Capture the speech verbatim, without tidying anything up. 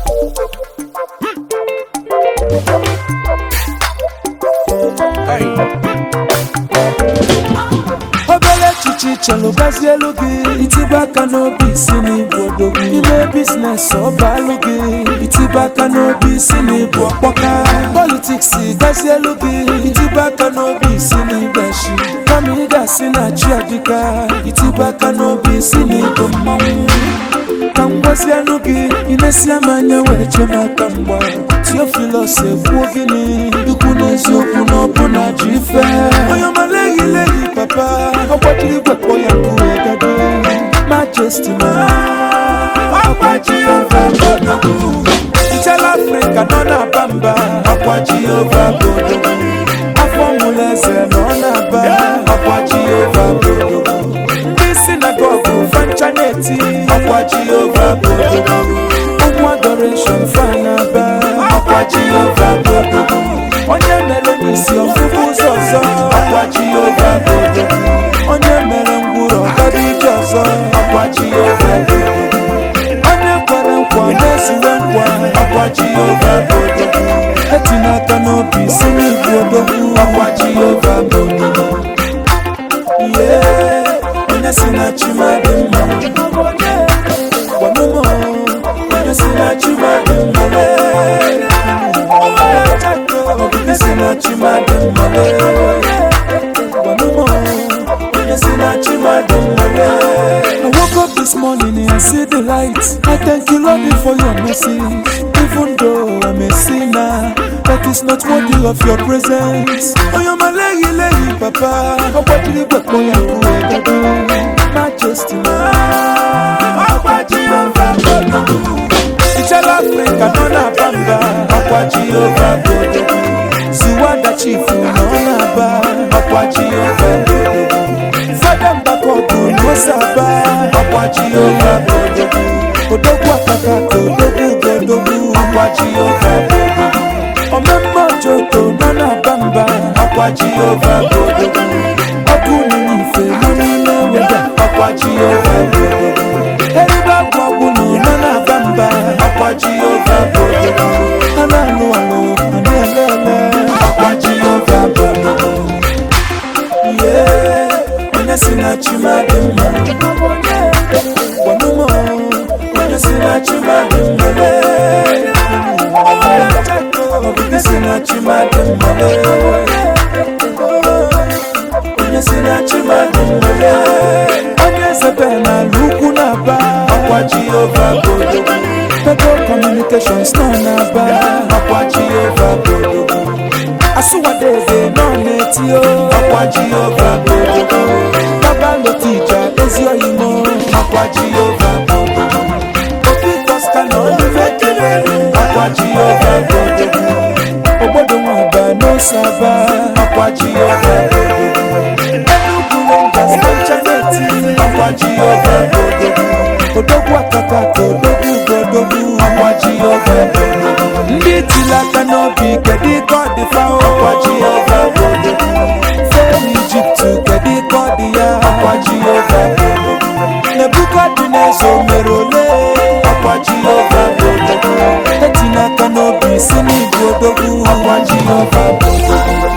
Chalo bazielu gi itibaka n'obi si n'ibodo gị ime business ọbalụ gị itibaka n'obi si n'ibu ọkpọka politics bazielu gị itibaka n'obi si n'ibeshi kama ị ga-asị na chi adịka itibaka n'obi si n'ibu mmanwụ ka ngwazi anụ gị inesi amanya were chemaka mgba Theophilus ekwuo gịnị ikwu n'eziokwu na ọbụna ji ife onye ọmaleghị leghị papa ọgbajiri gwekọ ya kwuo gado Majesty ma ọgbaji ova bodogu ichala Africa nọ na-aba mba ọgbaji ova bodogu afọ mụleze nọ na-aba ọgbaji ova bodogu ndị sinagogu fancha na-eti ọgbaji ova bodogu ụmụ adoration fanaba ọgbaji ova bodogu onye mere n'isi ọfụfụ ụzọ ọzọ ọgbaji ova bodogu onye mere ngwụrụ ọgọdụ ije ọzọ ọgbaji ova bodogu onye kwere nkwa na-ezuwe nkwa ọgbaji ova bodogu etinye aka n'obi si n'igbu odogwu ọgbaji ova bodogu ihe onye si na chimadị mma gwanụmụ onye si na chimadị mma onye si na chimadị mma gwanụmụ onye si na chimadị mma. I woke up this morning and I see the light. I thank you, Lord, for your mercy. Even though I'm a sinner, that is not worthy of your presence. Oh, you're my lady, lady, papa. Oh, what did you put me up with? Majesty, oh, what did you do? It's a love break, I don't have bamba. Oh, what did you do? Ziwanda chief, no, oh, what did you do? Fadam bakodu no saba akwaji ova bodogu odogwu akaka odogwu godogu akwaji ova bodogu omemmo joto nana bamba akwaji ova bodogu oku ni ife money no weda akwaji ova bodogu eriba gwagu no nana bamba akwaji ova bodogu ana no alo anelele akwaji ova bodogu yeah. Sina chimadị mma gwanụmụ onye sina chimadị mma onye sina chimadị mma onye sina chimadị mma onye zebe na lukwu na-aba ọkwaji ova bodogu Pebble Communications nọ na-aba ọkwaji ova bodogu Asuwadeze nọ na-eti ọkwaji ova bodogu Baba Lotija ezi oyimo ọkwaji ova bodogu Obi Costa nọ n'ifekele ọkwaji ova bodogu Obodo nwaba n'osaba ọkwaji ova bodogu Enugu Rangers Manchaneti ọkwaji ova bodogu Odogwu akaka ka odogwu godogu ọkwaji ova bodogu Ndị tilaka n'obi kedu ka ọ dị fa ọkwaji ova bodogu Femi Egypt kedu ka ọ dị ya ọkwaji ova bodogu Nebukadneza mere ole ọkwaji ova bodogu Etinye aka n'obi si n'igwe odogwu ọkwaji ova bodogu